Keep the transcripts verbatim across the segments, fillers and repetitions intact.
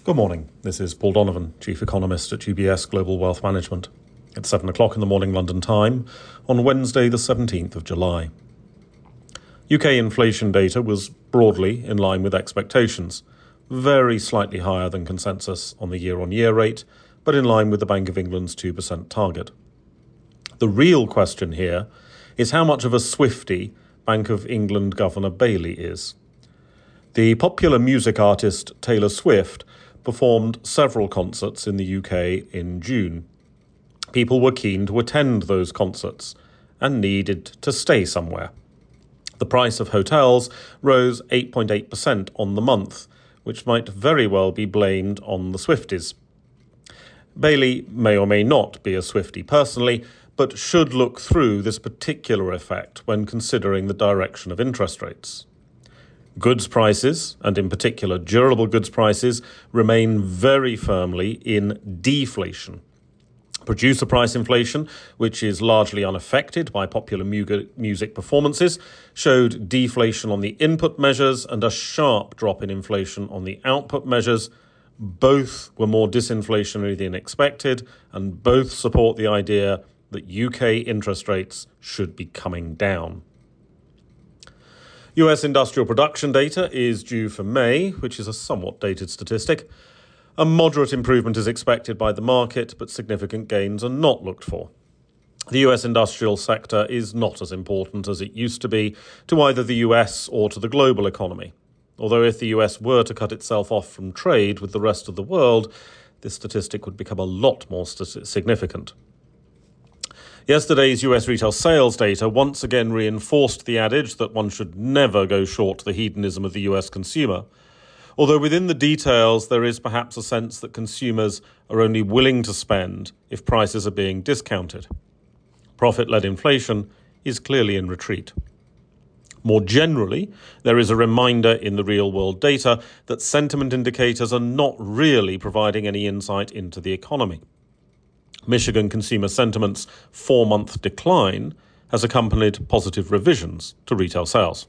Good morning. This is Paul Donovan, Chief Economist at U B S Global Wealth Management. It's seven o'clock in the morning London time on Wednesday the seventeenth of July. U K inflation data was broadly in line with expectations, very slightly higher than consensus on the year-on-year rate, but in line with the Bank of England's two percent target. The real question here is how much of a Swiftie Bank of England Governor Bailey is. The popular music artist Taylor Swift performed several concerts in the U K in June. People were keen to attend those concerts and needed to stay somewhere. The price of hotels rose eight point eight percent on the month, which might very well be blamed on the Swifties. Bailey may or may not be a Swiftie personally, but should look through this particular effect when considering the direction of interest rates. Goods prices, and in particular durable goods prices, remain very firmly in deflation. Producer price inflation, which is largely unaffected by popular mu- music performances, showed deflation on the input measures and a sharp drop in inflation on the output measures. Both were more disinflationary than expected, and both support the idea that U K interest rates should be coming down. U S industrial production data is due for May, which is a somewhat dated statistic. A moderate improvement is expected by the market, but significant gains are not looked for. The U S industrial sector is not as important as it used to be to either the U S or to the global economy. Although if the U S were to cut itself off from trade with the rest of the world, this statistic would become a lot more st- significant. Yesterday's U S retail sales data once again reinforced the adage that one should never go short the hedonism of the U S consumer, although within the details there is perhaps a sense that consumers are only willing to spend if prices are being discounted. Profit-led inflation is clearly in retreat. More generally, there is a reminder in the real-world data that sentiment indicators are not really providing any insight into the economy. Michigan consumer sentiment's four-month decline has accompanied positive revisions to retail sales.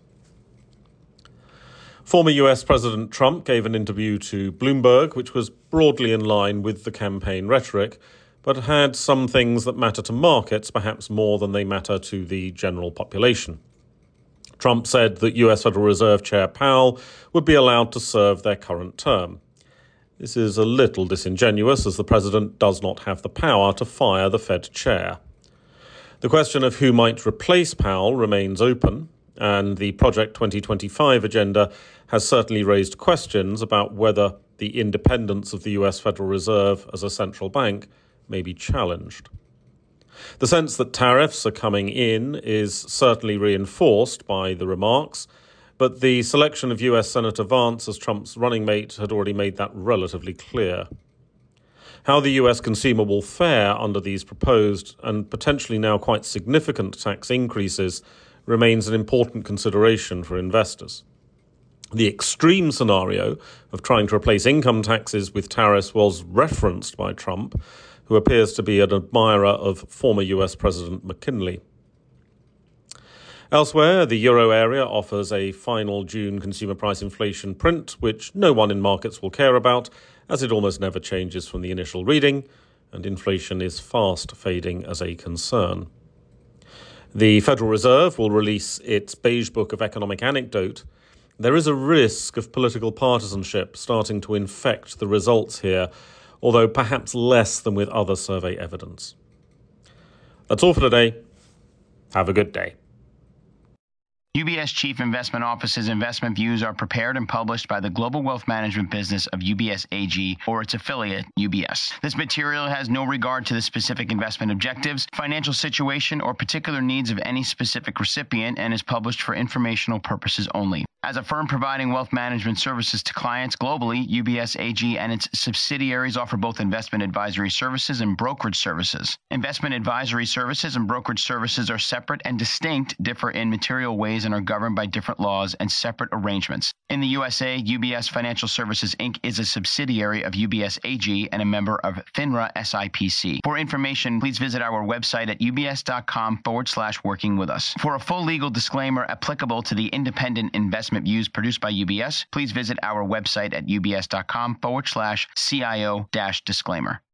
Former U S President Trump gave an interview to Bloomberg, which was broadly in line with the campaign rhetoric, but had some things that matter to markets perhaps more than they matter to the general population. Trump said that U S Federal Reserve Chair Powell would be allowed to serve their current term. This is a little disingenuous, as the president does not have the power to fire the Fed chair. The question of who might replace Powell remains open, and the Project twenty twenty-five agenda has certainly raised questions about whether the independence of the U S Federal Reserve as a central bank may be challenged. The sense that tariffs are coming in is certainly reinforced by the remarks, but the selection of U S Senator Vance as Trump's running mate had already made that relatively clear. How the U S consumer will fare under these proposed and potentially now quite significant tax increases remains an important consideration for investors. The extreme scenario of trying to replace income taxes with tariffs was referenced by Trump, who appears to be an admirer of former U S President McKinley. Elsewhere, the euro area offers a final June consumer price inflation print, which no one in markets will care about, as it almost never changes from the initial reading, and inflation is fast fading as a concern. The Federal Reserve will release its Beige Book of Economic Anecdote. There is a risk of political partisanship starting to infect the results here, although perhaps less than with other survey evidence. That's all for today. Have a good day. U B S Chief Investment Office's investment views are prepared and published by the global wealth management business of U B S A G or its affiliate, U B S. This material has no regard to the specific investment objectives, financial situation, or particular needs of any specific recipient and is published for informational purposes only. As a firm providing wealth management services to clients globally, U B S A G and its subsidiaries offer both investment advisory services and brokerage services. Investment advisory services and brokerage services are separate and distinct, differ in material ways, and are governed by different laws and separate arrangements. In the U S A, U B S Financial Services Incorporated is a subsidiary of U B S A G and a member of FINRA S I P C. For information, please visit our website at ubs.com forward slash working with us. For a full legal disclaimer applicable to the independent investment investment views produced by U B S, please visit our website at ubs.com forward slash CIO dash disclaimer.